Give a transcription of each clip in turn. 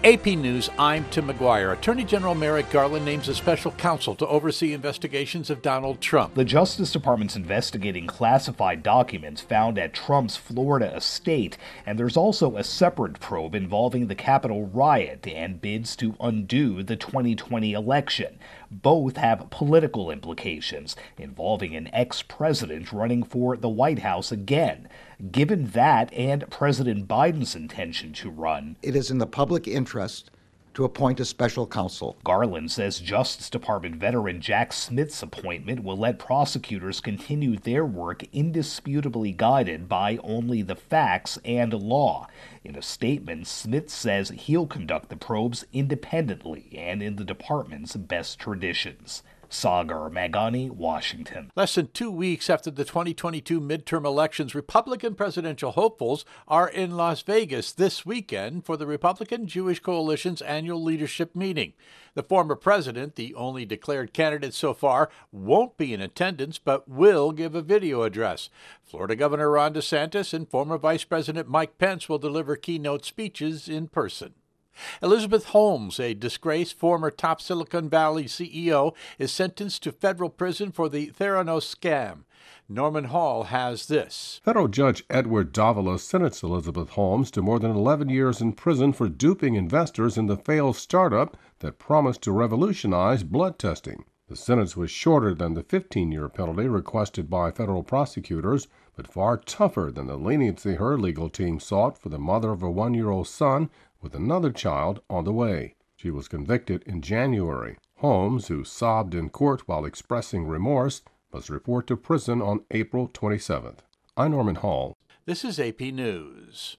AP News, I'm Tim McGuire. Attorney General Merrick Garland names a special counsel to oversee investigations of Donald Trump. The Justice Department's investigating classified documents found at Trump's Florida estate, and there's also a separate probe involving the Capitol riot and bids to undo the 2020 election. Both have political implications, involving an ex-president running for the White House again. Given that and President Biden's intention to run, it is in the public interest to appoint a special counsel. Garland says Justice Department veteran Jack Smith's appointment will let prosecutors continue their work indisputably guided by only the facts and law. In a statement, Smith says he'll conduct the probes independently and in the department's best traditions. Sagar Magani, Washington. Less than 2 weeks after the 2022 midterm elections, Republican presidential hopefuls are in Las Vegas this weekend for the Republican Jewish Coalition's annual leadership meeting. The former president, the only declared candidate so far, won't be in attendance but will give a video address. Florida Governor Ron DeSantis and former Vice President Mike Pence will deliver keynote speeches in person. Elizabeth Holmes, a disgraced former top Silicon Valley CEO, is sentenced to federal prison for the Theranos scam. Norman Hall has this. Federal Judge Edward Davila sentenced Elizabeth Holmes to more than 11 years in prison for duping investors in the failed startup that promised to revolutionize blood testing. The sentence was shorter than the 15-year penalty requested by federal prosecutors, but far tougher than the leniency her legal team sought for the mother of a 1-year-old son with another child on the way. She was convicted in January. Holmes, who sobbed in court while expressing remorse, must report to prison on April 27th. I'm Norman Hall. This is AP News.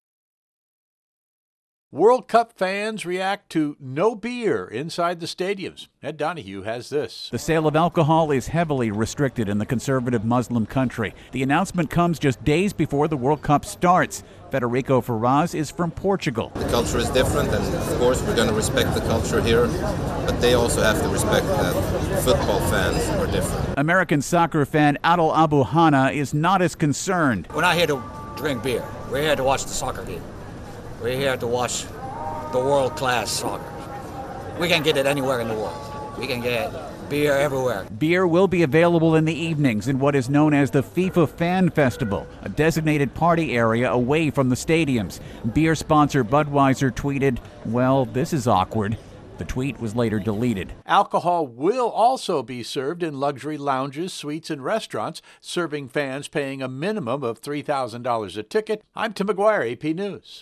World Cup fans react to no beer inside the stadiums. Ed Donahue has this. The sale of alcohol is heavily restricted in the conservative Muslim country. The announcement comes just days before the World Cup starts. Federico Ferraz is from Portugal. The culture is different, and of course we're going to respect the culture here, but they also have to respect that football fans are different. American soccer fan Adel Abu Hana is not as concerned. We're not here to drink beer. We're here to watch the soccer game. We're here to watch the world-class soccer. We can get it anywhere in the world. We can get beer everywhere. Beer will be available in the evenings in what is known as the FIFA Fan Festival, a designated party area away from the stadiums. Beer sponsor Budweiser tweeted, "Well, this is awkward." The tweet was later deleted. Alcohol will also be served in luxury lounges, suites, and restaurants, serving fans paying a minimum of $3,000 a ticket. I'm Tim McGuire, AP News.